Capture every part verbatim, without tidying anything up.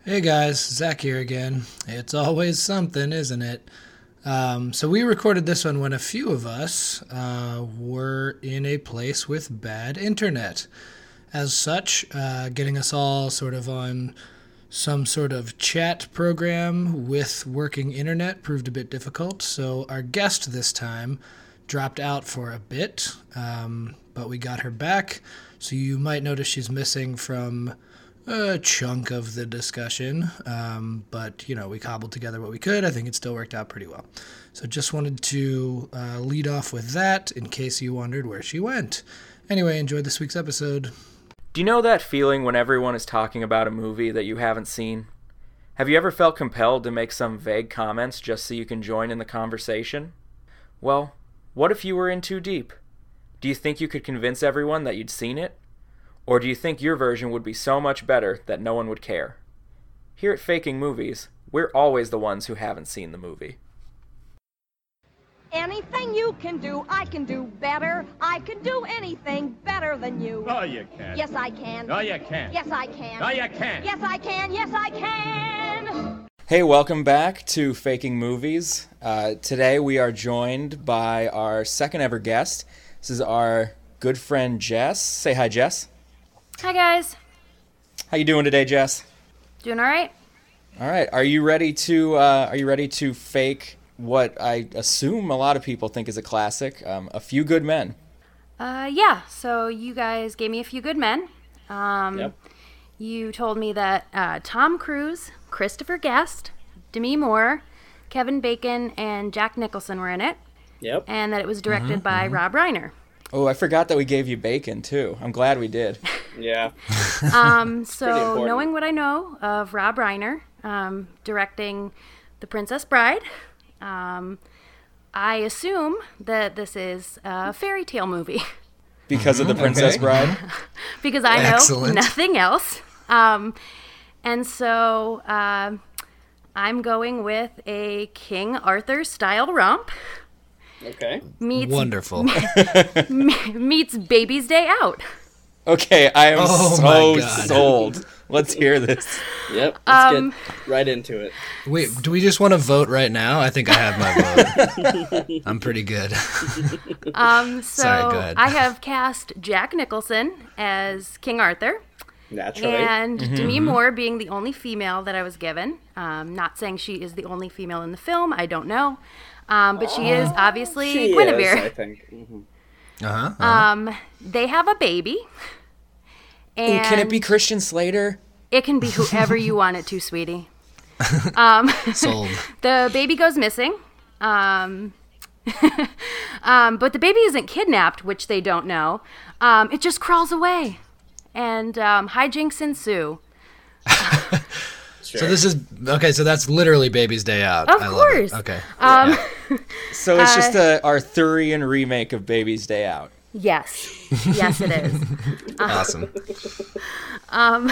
Hey guys, Zach here again. It's always something, isn't it? Um, so we recorded this one when a few of us uh, were in a place with bad internet. As such, uh, getting us all sort of on some sort of chat program with working internet proved a bit difficult, so our guest this time dropped out for a bit, um, but we got her back, so you might notice she's missing from a chunk of the discussion, um, but, you know, we cobbled together what we could. I think it still worked out pretty well. So just wanted to uh, lead off with that in case you wondered where she went. Anyway, enjoy this week's episode. Do you know that feeling when everyone is talking about a movie that you haven't seen? Have you ever felt compelled to make some vague comments just so you can join in the conversation? Well, what if you were in too deep? Do you think you could convince everyone that you'd seen it? Or do you think your version would be so much better that no one would care? Here at Faking Movies, we're always the ones who haven't seen the movie. Anything you can do, I can do better. I can do anything better than you. No, you can't. Yes, I can. No, you can't. Yes, I can. No, you can't. Yes, I can. Yes, I can. Hey, welcome back to Faking Movies. Uh, today we are joined by our second ever guest. This is our good friend Jess. Say hi, Jess. Hi, guys. How you doing today, Jess? Doing all right? All right. Are you ready to uh, Are you ready to fake what I assume a lot of people think is a classic, um, A Few Good Men? Uh, yeah. So you guys gave me A Few Good Men. Um, Yep. You told me that uh, Tom Cruise, Christopher Guest, Demi Moore, Kevin Bacon, and Jack Nicholson were in it. Yep. And that it was directed by Rob Reiner. Oh, I forgot that we gave you bacon, too. I'm glad we did. Yeah. Um, so important. knowing what I know of Rob Reiner, um, directing The Princess Bride, um, I assume that this is a fairy tale movie. Because of The Princess Okay. Bride? Because I know Excellent. nothing else. Um, and so uh, I'm going with a King Arthur style romp Okay. meets Wonderful. meets Baby's Day Out. Okay, I am Oh so my God. sold. Let's hear this. Yep. Let's Um, get right into it. Wait, do we just want to vote right now? I think I have my vote. I'm pretty good. Um, so Sorry, go ahead. I have cast Jack Nicholson as King Arthur. Naturally. And Mm-hmm, Demi Moore being the only female that I was given. Um, not saying she is the only female in the film. I don't know. Um, but she is obviously she Guinevere. is, I think. Mhm. Uh-huh. uh-huh. Um, they have a baby. Ooh, And can it be Christian Slater? It can be whoever you want it to, sweetie. Um, Sold. the baby goes missing. Um, um, but the baby isn't kidnapped, which they don't know. Um, it just crawls away. And um, hijinks ensue. Sure. So this is, okay, so that's literally Baby's Day Out. Of I love course. it. Okay. Um, So it's just a Arthurian remake of Baby's Day Out. Yes. Yes, it is. Awesome. Um,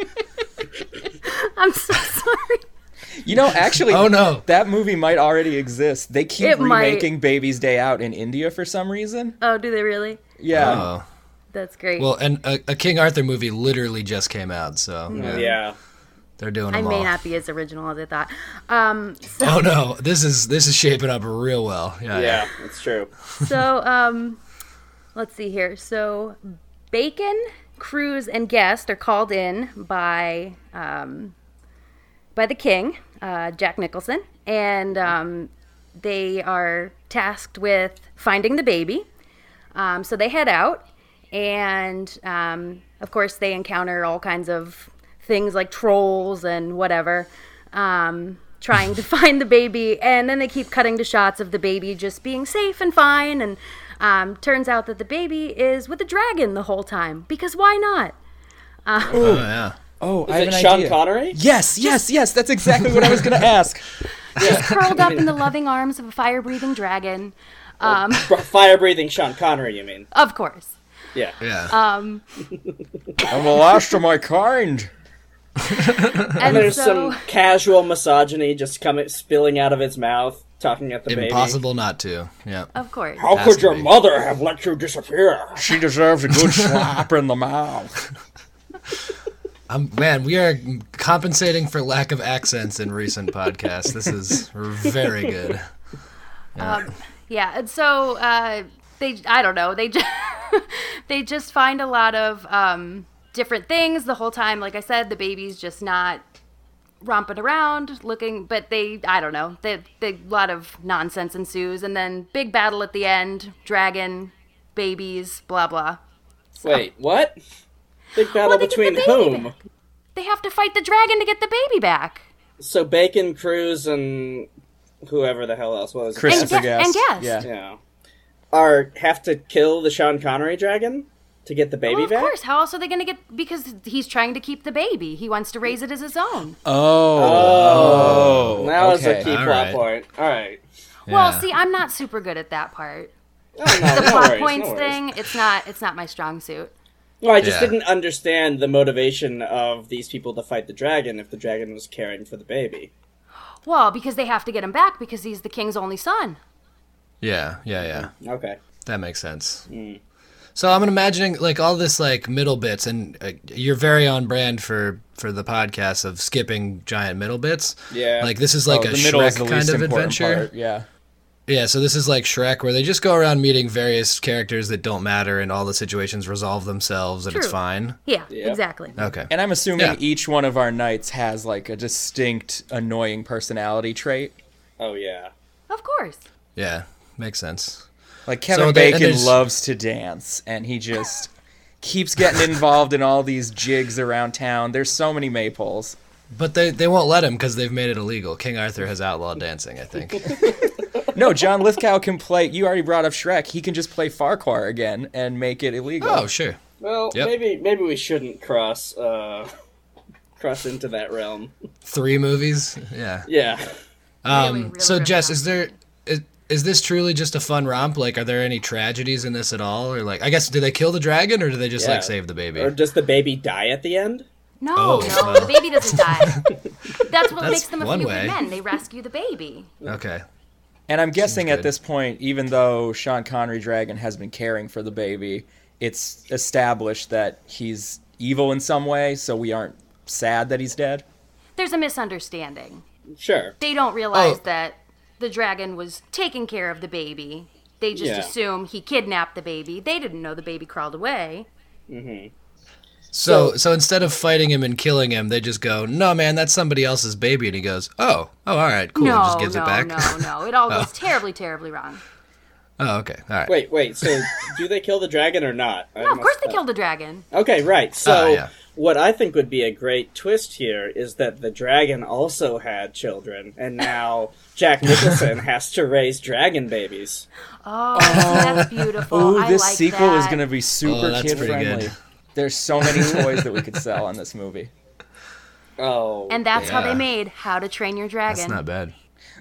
I'm so sorry. You know, actually, Oh, no. that movie might already exist. They keep It might. remaking Baby's Day Out in India for some reason. Oh, do they really? Yeah. Oh. That's great. Well, and a, a King Arthur movie literally just came out, so yeah, Yeah. they're doing I them may all. not be as original as I thought. Um, so, Oh no, this is this is shaping up real well. Yeah, Yeah, it's true. so um, let's see here. So Bacon, Cruise, and Guest are called in by um, by the King, uh, Jack Nicholson, and um, they are tasked with finding the baby. Um, so they head out, and um, of course they encounter all kinds of things like trolls and whatever, um, trying to find the baby, and then they keep cutting to shots of the baby just being safe and fine, and um, turns out that the baby is with a dragon the whole time, because why not? Oh yeah. Oh, I Is have it an Sean idea. Connery? Yes, yes, yes. That's exactly what I was going to ask. Just curled up in the loving arms of a fire-breathing dragon, um, Fire-breathing Sean Connery, you mean? of course. Yeah. Yeah. Um, I'm the last of my kind. and There's so, some casual misogyny just coming, spilling out of his mouth, talking at the baby. Impossible not to. Yeah. of course. How Has could to your be. mother have let you disappear? She deserves a good slap in the mouth. Um, man, we are compensating for lack of accents in recent podcasts. This is very good. Yeah. Um, yeah, and so uh, they, I don't know, they just, they just find a lot of um, different things the whole time. Like I said, the baby's just not romping around looking, but they, I don't know, they, they, a lot of nonsense ensues, and then big battle at the end, dragon, babies, blah, blah. So, Wait, what? Big battle well, between the whom? back. They have to fight the dragon to get the baby back. So Bacon, Cruz, and whoever the hell else was. Christopher and, Guest. and Guest. Yeah. Yeah. Are have to kill the Sean Connery dragon to get the baby well, of back? course. How else are they going to get... Because he's trying to keep the baby. He wants to raise it as his own. Oh. Oh. That was a okay. key All plot right. point. All right. Well, Yeah. see, I'm not super good at that part. Oh, no, The no plot worries, points no worries. thing, it's not it's not my strong suit. Well, I just Yeah. didn't understand the motivation of these people to fight the dragon if the dragon was caring for the baby. Well, because they have to get him back because he's the king's only son. Yeah, yeah, yeah. Okay. That makes sense. So I'm imagining like all this like middle bits, and uh, you're very on brand for for the podcast of skipping giant middle bits. Yeah. Like this is like Oh, a the middle is Shrek the kind least of important adventure. part, yeah. Yeah, so this is like Shrek, where they just go around meeting various characters that don't matter, and all the situations resolve themselves, and it's True. fine. Yeah, Yep. exactly. Okay. And I'm assuming Yeah. each one of our knights has like a distinct annoying personality trait. Oh, yeah. Of course. Yeah, makes sense. Like Kevin So they- and Bacon there's- loves to dance, and he just keeps getting involved in all these jigs around town. There's so many maypoles. But they, they won't let him because they've made it illegal. King Arthur has outlawed dancing, I think. No, John Lithgow can play. You already brought up Shrek. He can just play Farquhar again and make it illegal. Oh, sure. Well, Yep. maybe maybe we shouldn't cross uh, cross into that realm. Three movies? Yeah. Yeah. Um, Really, really so, ripping Jess, off. is there... Is, is this truly just a fun romp? Like, are there any tragedies in this at all? Or, like, I guess, do they kill the dragon, or do they just, Yeah. like, save the baby? Or does the baby die at the end? No, Oh, no, well. the baby doesn't die. That's what That's makes them a one few way. good men. They rescue the baby. Okay. And I'm guessing Seems at good. this point, even though Sean Connery Dragon has been caring for the baby, it's established that he's evil in some way, so we aren't sad that he's dead. There's a misunderstanding. Sure. They don't realize Oh. that the dragon was taking care of the baby. They just Yeah. assume he kidnapped the baby. They didn't know the baby crawled away. So, So- so instead of fighting him and killing him, they just go, "No, man, that's somebody else's baby," and he goes, "Oh, oh, all right, cool," no, and just gives no, it back. no, no. It all goes terribly, terribly wrong. Oh, okay, all right. Wait, wait. So, do they kill the dragon or not? I No, of must- course they killed the dragon. Okay, right. So, Ah, yeah. what I think would be a great twist here is that the dragon also had children, and now Jack Nicholson has to raise dragon babies. Oh, see, that's beautiful. Ooh, I this like sequel that. is going to be super Oh, that's kid pretty friendly. good. There's so many toys that we could sell in this movie. Oh, And that's how Yeah. they made How to Train Your Dragon. That's not bad.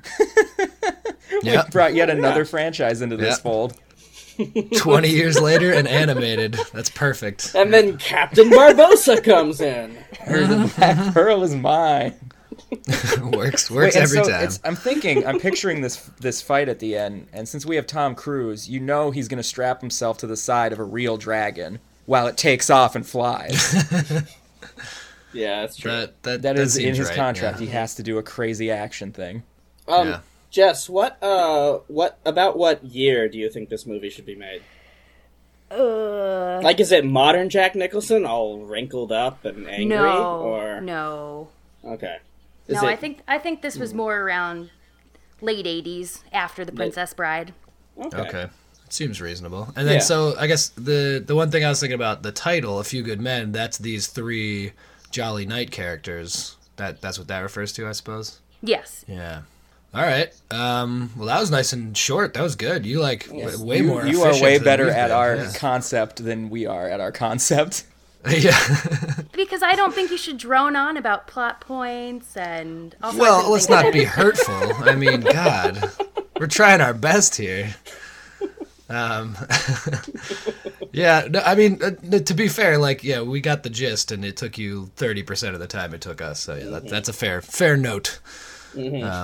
Yeah, Brought yet another franchise into this Yeah. fold. twenty years later and animated. That's perfect. and then Captain Barbossa comes in. The Black Pearl is mine. works, works Wait, and every so time. It's, I'm thinking, I'm picturing this this fight at the end, and since we have Tom Cruise, you know he's going to strap himself to the side of a real dragon while it takes off and flies. Yeah, that's true. That that That is in seems his right, contract. yeah. He has to do a crazy action thing. um, yeah. Jess, what uh, what about what year do you think this movie should be made? Uh, Like, is it modern Jack Nicholson, all wrinkled up and angry, no, or no, okay? Is no. it- I think I think this was more around late eighties after The Princess Bride. okay. Okay. Seems reasonable. And then Yeah. so I guess the the one thing I was thinking about, the title, A Few Good Men, that's these three Jolly Knight characters. That that's what that refers to, I suppose. Yes. Yeah. All right. Um, well, that was nice and short. That was good. You like w- way you, more. You are efficient way than better we've at been, our yeah. concept than we are at our concept. yeah. Because I don't think you should drone on about plot points and. Also, I Well, couldn't let's think of not be any- hurtful. I mean, God, we're trying our best here. Um, yeah, no, I mean, uh, to be fair, like, yeah, we got the gist, and it took you thirty percent of the time it took us. So yeah, that, that's a fair fair note. Um,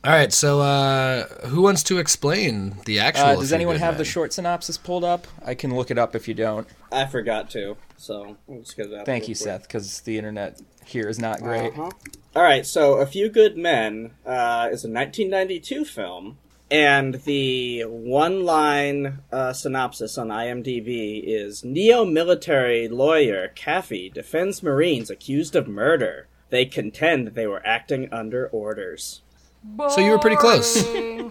All right, so uh, who wants to explain the actual? Uh, A does Few anyone Good have Men? the short synopsis pulled up? I can look it up if you don't. I forgot to, so we'll just get it up. Thank real you, quick. Seth, because the internet here is not great. Uh-huh. All right, so A Few Good Men uh, is a nineteen ninety-two film, and the one-line uh, synopsis on IMDb is: neo-military lawyer Caffey defends Marines accused of murder. They contend they were acting under orders. So you were pretty close. Boring.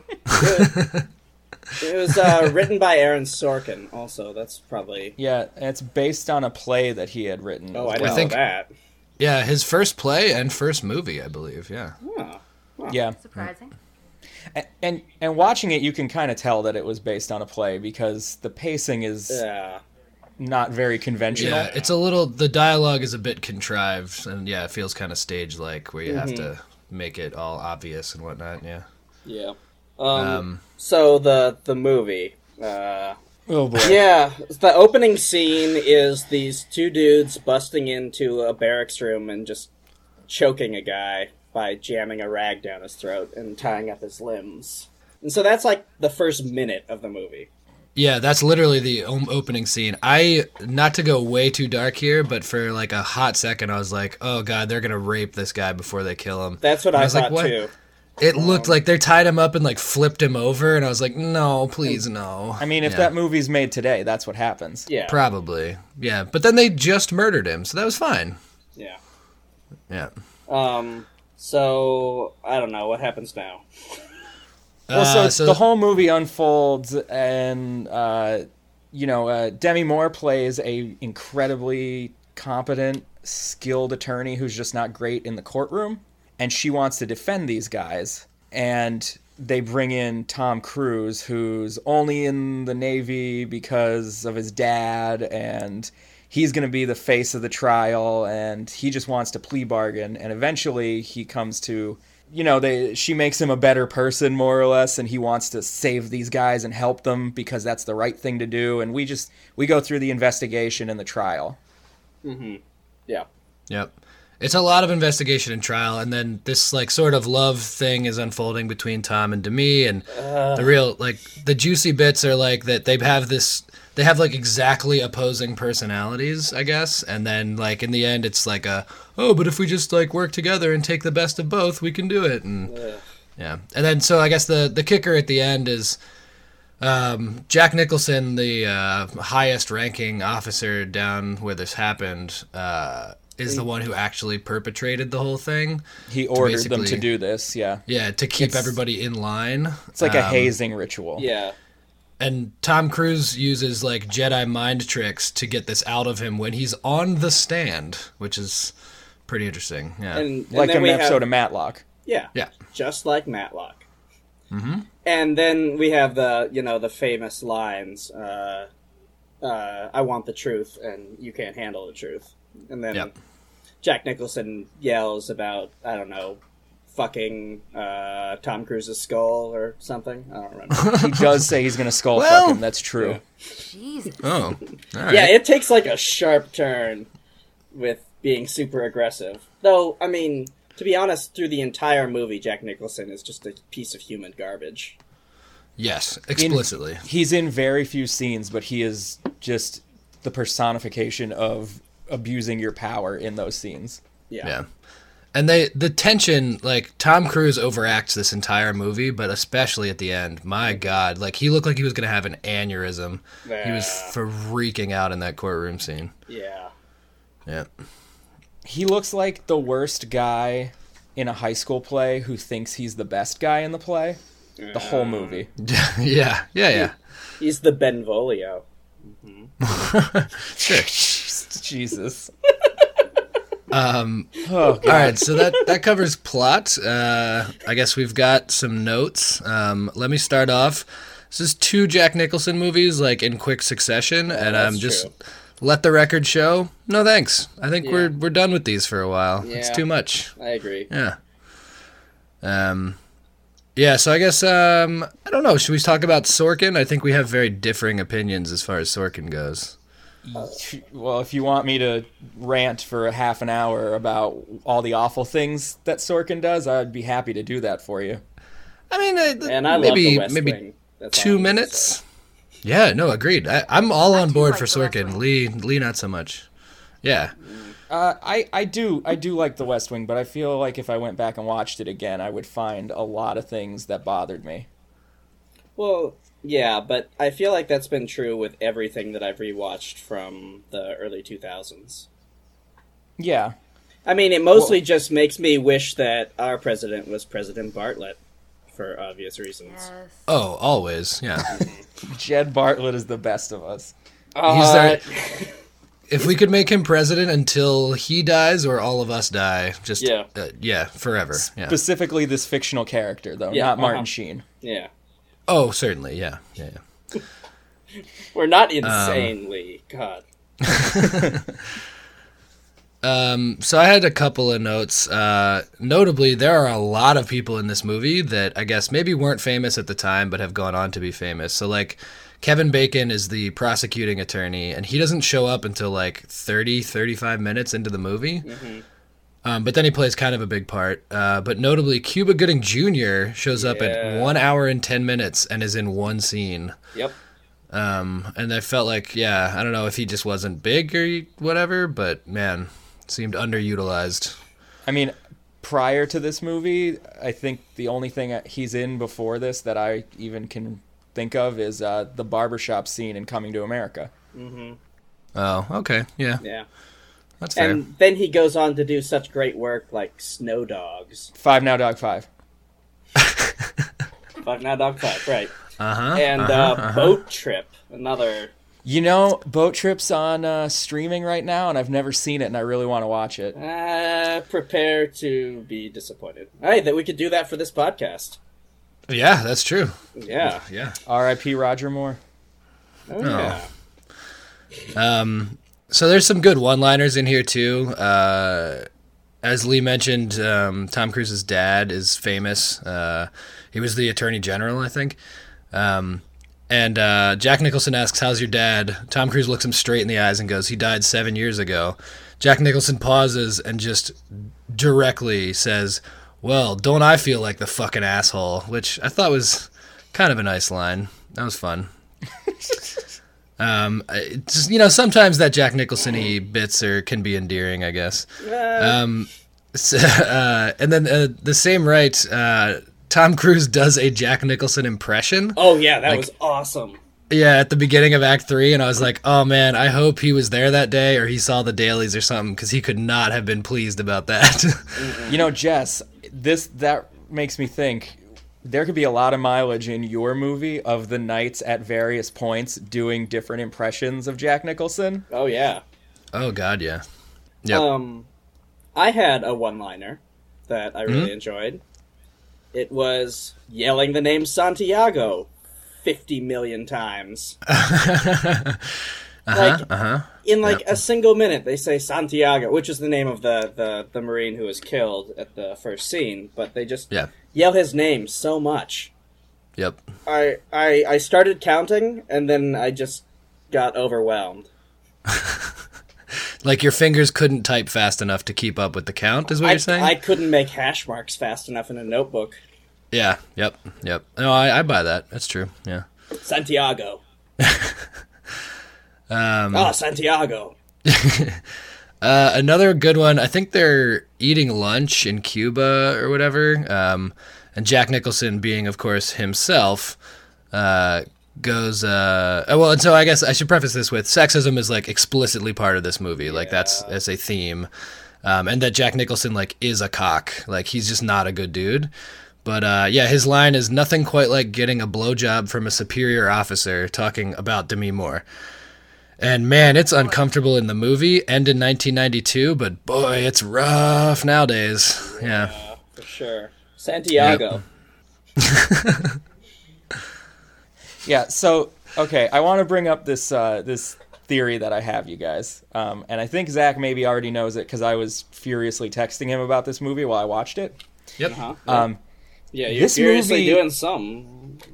It was uh, written by Aaron Sorkin, also. That's probably... Yeah, and it's based on a play that he had written. Oh, I as didn't well. think- know that. Yeah, his first play and first movie, I believe. Yeah. Huh. Yeah, Surprising. and, and and watching it, you can kind of tell that it was based on a play because the pacing is Yeah. not very conventional. Yeah, it's a little. The dialogue is a bit contrived, and yeah, it feels kind of stage-like, where you have Mm-hmm. to make it all obvious and whatnot. Yeah. Yeah. Um, Um, so the the movie... Uh, Oh boy. Yeah, the opening scene is these two dudes busting into a barracks room and just choking a guy by jamming a rag down his throat and tying up his limbs. And so that's like the first minute of the movie. Yeah, that's literally the o- opening scene. I, not to go way too dark here, but for like a hot second, I was like, "Oh god, they're gonna rape this guy before they kill him." That's what And I, was like, thought "What?" too. It looked like they tied him up and like flipped him over, and I was like, "No, please, no." I mean, if Yeah. that movie's made today, that's what happens. Yeah. Probably, yeah. But then they just murdered him, so that was fine. Yeah. Yeah. Um. So I don't know what happens now. Well, so, Uh, so the whole movie unfolds, and uh, you know, uh, Demi Moore plays a incredibly competent, skilled attorney who's just not great in the courtroom, and she wants to defend these guys. And they bring in Tom Cruise, who's only in the Navy because of his dad, and he's going to be the face of the trial, and he just wants to plea bargain. And eventually, he comes to. You know, they she makes him a better person, more or less, and he wants to save these guys and help them because that's the right thing to do. And we just we go through the investigation and the trial. Yeah. Yep. It's a lot of investigation and trial, and then this like sort of love thing is unfolding between Tom and Demi, and the real like the juicy bits are like that they have this they have like exactly opposing personalities, I guess, and then like in the end it's like a oh, but if we just like work together and take the best of both, we can do it, and yeah, and then so I guess the the kicker at the end is. Um, Jack Nicholson, the uh, highest ranking officer down where this happened, uh, is the one who actually perpetrated the whole thing. He ordered them to basically- do this, yeah. Yeah, to keep It's- everybody in line. It's like a Um, hazing ritual. Yeah. And Tom Cruise uses like Jedi mind tricks to get this out of him when he's on the stand, which is pretty interesting. Yeah. And, and Like then an we episode have, of Matlock. Yeah. yeah. Just like Matlock. Mm-hmm. And then we have the, you know, the famous lines, uh, uh, I want the truth and you can't handle the truth. And then Yep. Jack Nicholson yells about, I don't know, fucking uh, Tom Cruise's skull or something. I don't remember. He does say he's going to skull Well- fuck him. That's true. Jesus. Oh. All right. Yeah, it takes like a sharp turn with being super aggressive. Though, I mean, to be honest, through the entire movie, Jack Nicholson is just a piece of human garbage. Yes, explicitly. He's in very few scenes, but he is just the personification of abusing your power in those scenes. Yeah. Yeah. And they the tension, like Tom Cruise overacts this entire movie, but especially at the end. My God, like he looked like he was gonna have an aneurysm. He was Yeah. freaking out in that courtroom scene. Yeah. Yeah. He looks like the worst guy in a high school play who thinks he's the best guy in the play. The whole movie. yeah, yeah, yeah. He's the Benvolio. Sure. Jesus. Um, Oh, God. all right, so that, that covers plot. Uh, I guess we've got some notes. Um, let me start off. This is two Jack Nicholson movies, like in quick succession, and I'm that's just true. let the record show. No thanks. I think Yeah. we're we're done with these for a while. It's Yeah. too much. I agree. Yeah. Um, yeah. So I guess um, I don't know. Should we talk about Sorkin? I think we have very differing opinions as far as Sorkin goes. Well, if you want me to rant for a half an hour about all the awful things that Sorkin does, I'd be happy to do that for you. I mean, uh, And I maybe love the West maybe Wing. That's all two I'm gonna minutes. say. Yeah, no, agreed. I, I'm all on do board like for The West Sorkin. Wing. Lee, Lee, not so much. Yeah. Uh, I, I do I do like The West Wing, but I feel like if I went back and watched it again, I would find a lot of things that bothered me. Well, yeah, but I feel like that's been true with everything that I've rewatched from the early two thousands. Yeah. I mean, it mostly well, just makes me wish that our president was President Bartlett, for obvious reasons. Yes. Oh, always. Yeah. Jed Bartlett is the best of us. Uh, He's there. If we could make him president until he dies or all of us die, just Yeah. uh, yeah, forever. Yeah. Specifically this fictional character, though, Yeah, not Martin uh-huh. Sheen. Yeah. Oh, certainly. Yeah. Yeah. yeah. We're not insanely. Um, God. Um, so I had a couple of notes. Uh, notably, there are a lot of people in this movie that I guess maybe weren't famous at the time, but have gone on to be famous. So like Kevin Bacon is the prosecuting attorney, and he doesn't show up until like thirty, thirty-five minutes into the movie. Mm-hmm. Um, but then he plays kind of a big part. Uh, but notably, Cuba Gooding Junior shows up Yeah. at one hour and ten minutes and is in one scene. Yep. Um, and I felt like, yeah, I don't know if he just wasn't big or whatever, but man, seemed underutilized. I mean, prior to this movie, I think the only thing he's in before this that I even can think of is uh, the barbershop scene in Coming to America. Mm-hmm. Oh, okay, yeah, Yeah. that's fair. And then he goes on to do such great work like Snow Dogs. Five Now Dog Five. Five Now Dog Five, right. Uh huh. And uh-huh, uh, uh-huh. Boat Trip, another... You know, Boat Trip's on uh, streaming right now, and I've never seen it, and I really want to watch it. Uh, prepare to be disappointed. Hey, that we could do that for this podcast. Yeah, that's true. Yeah. Yeah. R I P Roger Moore. Oh, yeah. Um, so there's some good one-liners in here too. Uh, as Lee mentioned, um, Tom Cruise's dad is famous. Uh, he was the Attorney General, I think. Um, and uh, Jack Nicholson asks, "How's your dad?" Tom Cruise looks him straight in the eyes and goes, "He died seven years ago." Jack Nicholson pauses and just directly says, "Well, don't I feel like the fucking asshole?" Which I thought was kind of a nice line. That was fun. Um, it's just, you know, sometimes that Jack Nicholson-y bits are, can be endearing, I guess. Um, so, uh, and then uh, the same right, uh, Tom Cruise does a Jack Nicholson impression. Oh, yeah, that Like- was awesome. Yeah, at the beginning of Act Three, and I was like, oh man, I hope he was there that day or he saw the dailies or something, because he could not have been pleased about that. You know, Jess, this that makes me think there could be a lot of mileage in your movie of the knights at various points doing different impressions of Jack Nicholson. Oh, yeah. Oh god, yeah. Yep. Um, I had a one-liner that I really enjoyed. It was yelling the name Santiago fifty million times. uh-huh, like, uh-huh. in like a single minute, they say Santiago, which is the name of the, the, the Marine who was killed at the first scene, but they just Yeah. yell his name so much. Yep. I, I I started counting, and then I just got overwhelmed. Like your fingers couldn't type fast enough to keep up with the count, is what I, you're saying? I couldn't make hash marks fast enough in a notebook. Yeah, yep, yep. No, I, I buy that. That's true, yeah. Santiago. Um, Ah, Santiago. uh, another good one, I think they're eating lunch in Cuba or whatever, um, and Jack Nicholson, being, of course, himself, uh, goes, uh, well, and so I guess I should preface this with, sexism is, like, explicitly part of this movie. Like, that's, that's a theme. Um, and that Jack Nicholson, like, is a cock. Like, he's just not a good dude. But, uh, yeah, his line is nothing quite like getting a blowjob from a superior officer talking about Demi Moore. And, man, it's uncomfortable in the movie and in nineteen ninety-two, but, boy, it's rough nowadays. Yeah. Uh, for sure. Santiago. Yeah, so, okay, I want to bring up this uh, this theory that I have, you guys. Um, and I think Zach maybe already knows it because I was furiously texting him about this movie while I watched it. Yep. Uh-huh. Um, Yeah, you're this seriously movie- doing something.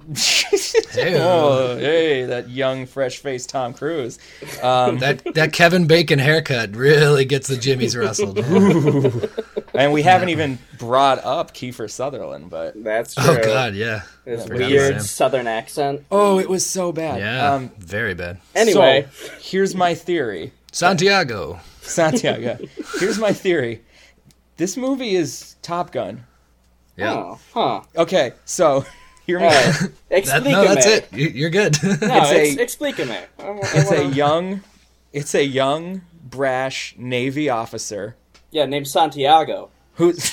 oh, hey, that young, fresh-faced Tom Cruise. Um, That that Kevin Bacon haircut really gets the jimmies rustled. And we haven't even brought up Kiefer Sutherland, but That's true. Oh God, yeah. His Forgot about weird him. southern accent. oh, it was so bad. Yeah, Um, very bad. Anyway. so, here's my theory. Santiago. Santiago. Here's my theory. This movie is Top Gun. Yeah. Oh, huh. Okay, so hear me All out. right. That, Explícame. no, that's it. You- You're good. No, It's it's, a- explícame. I, wa- I It's a wanna- young, it's a young, brash Navy officer Yeah, named Santiago. who's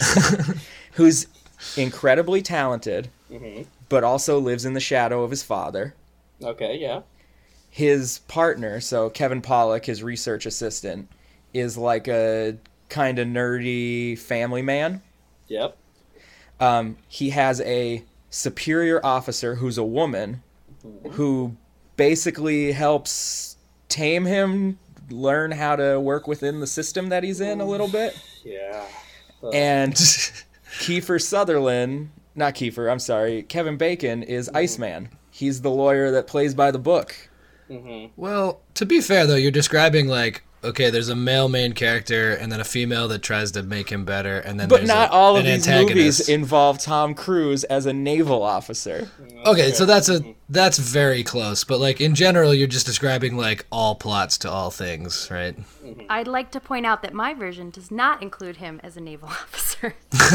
who's incredibly talented, Mm-hmm. but also lives in the shadow of his father. Okay, yeah. His partner, so Kevin Pollak, his research assistant, is like a kind of nerdy family man. Yep. Um, he has a superior officer who's a woman who basically helps tame him, learn how to work within the system that he's in a little bit. Yeah. And Kiefer Sutherland, not Kiefer, I'm sorry, Kevin Bacon is Iceman. He's the lawyer that plays by the book. Well, to be fair though, you're describing like, okay, there's a male main character and then a female that tries to make him better, and then But there's not a, all of an these antagonist. movies involve Tom Cruise as a naval officer. Okay, so that's a that's very close, but like in general, you're just describing like all plots to all things, right? I'd like to point out that my version does not include him as a naval officer.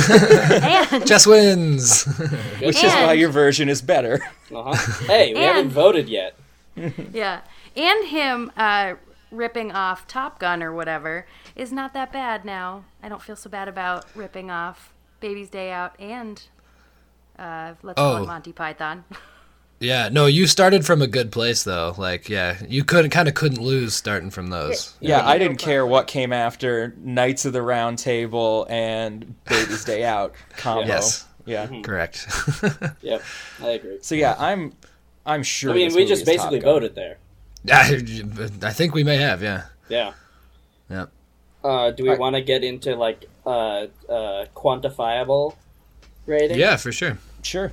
and Jess wins. Which is why And- your version is better. Uh-huh. Hey, we haven't And- voted yet. yeah, and him uh, ripping off Top Gun or whatever is not that bad now. I don't feel so bad about ripping off Baby's Day Out and uh, Let's Call Oh. It Monty Python. Yeah, no, you started from a good place though. Like, yeah, you couldn't kind of couldn't lose starting from those. Yeah, Yeah. I didn't care what came after Knights of the Round Table and Baby's Day Out combo. Yes. Yeah. Correct. Yep, I agree. So yeah, I'm I'm sure I mean, this we movie just is Top basically Gun. voted there. I, I think we may have, yeah. Yeah. Yeah. Uh, do we Alright. want to get into, like, uh, uh, quantifiable rating? Yeah, for sure. Sure.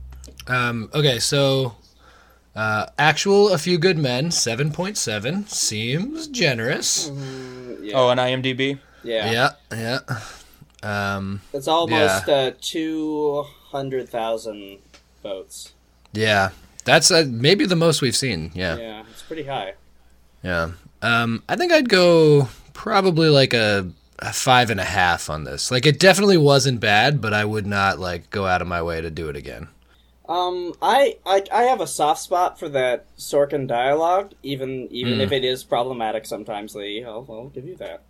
Um, okay, so uh, actual A Few Good Men, seven point seven. Seems generous. Yeah. Oh, on IMDb? yeah. Yeah, yeah. Um, It's almost uh, two hundred thousand votes. yeah. That's uh, maybe the most we've seen. Yeah. Yeah, it's pretty high. Yeah. Um, I think I'd go probably like a, a five and a half on this. Like, it definitely wasn't bad, but I would not like go out of my way to do it again. Um, I, I I have a soft spot for that Sorkin dialogue, even even if it is problematic sometimes. Lee, I'll, I'll give you that.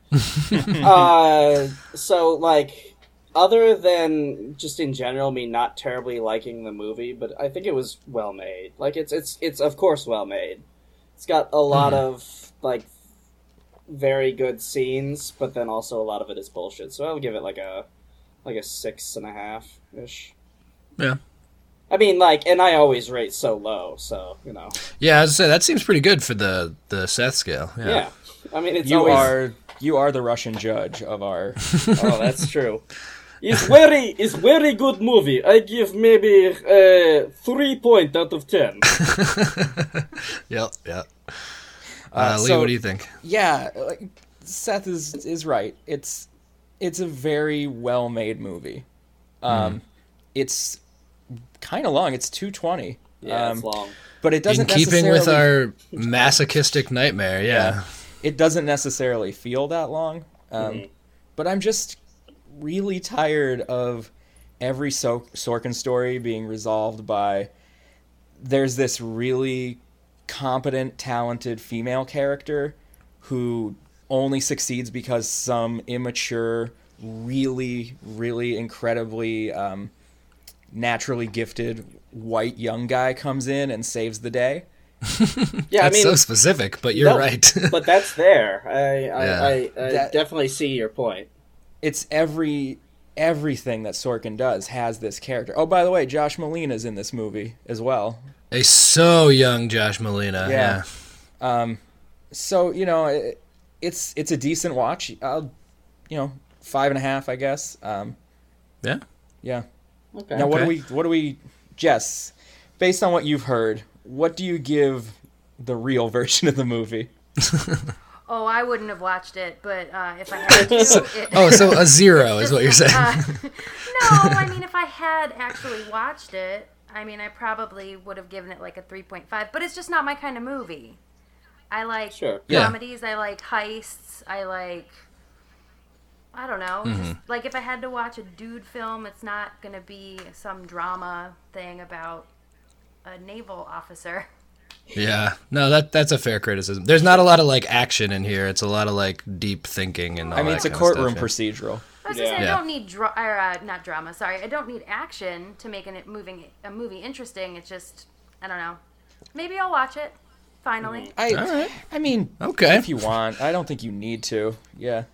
uh, so like, other than just in general me not terribly liking the movie, but I think it was well made. Like it's it's it's of course well made. It's got a lot of like very good scenes, but then also a lot of it is bullshit. So I'll give it like a like a six and a half ish. Yeah. I mean, like, and I always rate so low, so you know. Yeah, as I say, that seems pretty good for the, the Seth scale. Yeah. Yeah, I mean, it's You always. are you are the Russian judge of our Oh, that's true. It's very, it's very good movie. I give maybe uh, three point out of ten. Yep, yep. Uh, Uh, Lee, so- what do you think? Yeah, like, Seth is is right. It's it's a very well made movie. Um, it's kind of long. It's two twenty. Yeah, um, it's long. but it doesn't In keeping with necessarily- our masochistic nightmare, yeah. it doesn't necessarily feel that long. Um, But I'm just really tired of every so- Sorkin story being resolved by there's this really competent, talented female character who only succeeds because some immature, really, really incredibly um, naturally gifted white young guy comes in and saves the day. Yeah, I That's mean, so specific, but you're no, right. but that's there. I, I, Yeah. I, I That- definitely see your point. It's every everything that Sorkin does has this character. Oh, by the way, Josh Molina's in this movie as well. A so young Josh Molina. Yeah. Yeah. Um, so you know, it, it's it's a decent watch. I'll, you know, five and a half, I guess. Um, Yeah. yeah. Okay. Now, what do Okay. we what do we, Jess? Based on what you've heard, what do you give the real version of the movie? Oh, I wouldn't have watched it, but uh, if I had to, it, Oh, so a zero is what you're saying. uh, no, I mean if I had actually watched it, I mean I probably would have given it like a three point five. But it's just not my kind of movie. I like Sure. Yeah. comedies. I like heists. I like. I don't know. Mm-hmm. Just, like if I had to watch a dude film, it's not gonna be some drama thing about a naval officer. Yeah, no, that that's a fair criticism. There's not a lot of like action in here. It's a lot of like deep thinking and all I mean, that it's a kind of courtroom stuff, procedural. I was Yeah. gonna say I Yeah. don't need dra- or, uh, not drama. Sorry, I don't need action to make an, it moving a movie interesting. It's just I don't know. Maybe I'll watch it finally. I, All right. I mean, Okay. if you want. I don't think you need to. Yeah.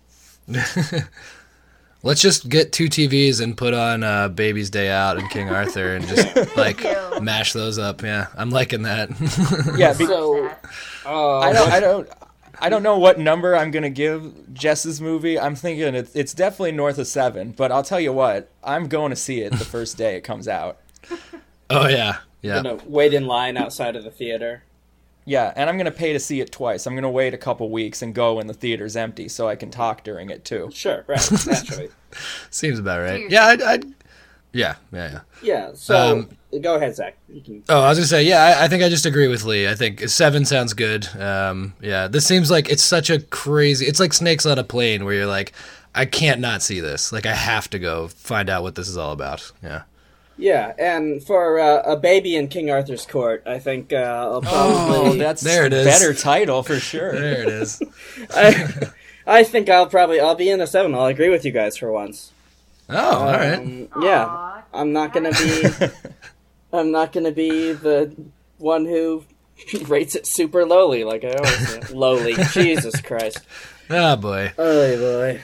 Let's just get two T Vs and put on uh, Baby's Day Out and King Arthur and just like you. mash those up. Yeah, I'm liking that. Yeah. Be- So, That. uh, I don't. I don't. I don't know what number I'm gonna give Jess's movie. I'm thinking it's it's definitely north of seven. But I'll tell you what, I'm going to see it the first day it comes out. Oh yeah, yeah. gonna wait in line outside of the theater. Yeah, and I'm gonna pay to see it twice. I'm gonna wait a couple weeks and go when the theater's empty so I can talk during it too. Sure, right, naturally. Seems about right. your Yeah, I'd, I'd. Yeah, yeah, yeah. Yeah. So Um, go ahead, Zach. You can... Oh, I was gonna say, yeah, I, I think I just agree with Lee. I think seven sounds good. Um, yeah, this seems like it's such a crazy. It's like Snakes on a Plane, where you're like, I can't not see this. Like, I have to go find out what this is all about. Yeah. Yeah, and for uh, a baby in King Arthur's court, I think uh, I'll probably. Oh, that's There it is. better title for sure. There it is. I, I think I'll probably I'll be in a seven. I'll agree with you guys for once. Oh, all right. Um, yeah, Aw. I'm not gonna be. I'm not gonna be the one who rates it super lowly like I always say. Lowly. Jesus Christ. Oh boy. Oh boy.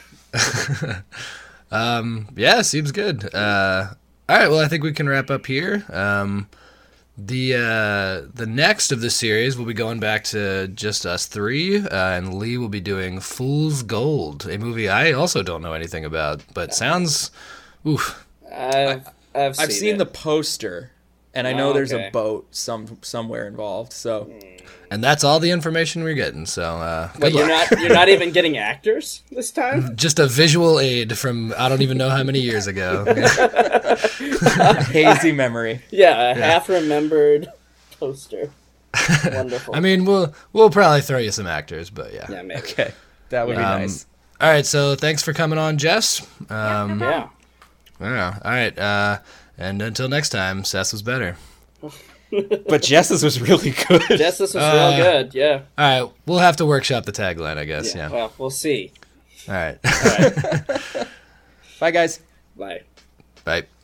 Um, yeah, seems good. Uh, all right. Well, I think we can wrap up here. Um, the uh, the next of the series will be going back to just us three, uh, and Lee will be doing Fool's Gold, a movie I also don't know anything about, but sounds, oof. I've I've seen, I've seen it. the poster, and I know Oh, there's okay. a boat some somewhere involved. So And that's all the information we're getting. So, uh, good Wait, you're luck. not you're not even getting actors this time? Just a visual aid from I don't even know how many years ago. hazy memory. Yeah, a half remembered poster. Wonderful. I mean, we'll we'll probably throw you some actors, but yeah. yeah, maybe. Okay, that would be Um, nice. All right. So thanks for coming on, Jess. Um, Yeah. yeah. All right. Uh, and until next time, Seth was better. But Jess's was really good. Jess, this was Uh, real good. Yeah. All right. We'll have to workshop the tagline, I guess. yeah. Yeah. Well, we'll see. All right. All right. Bye, guys. Bye. Bye.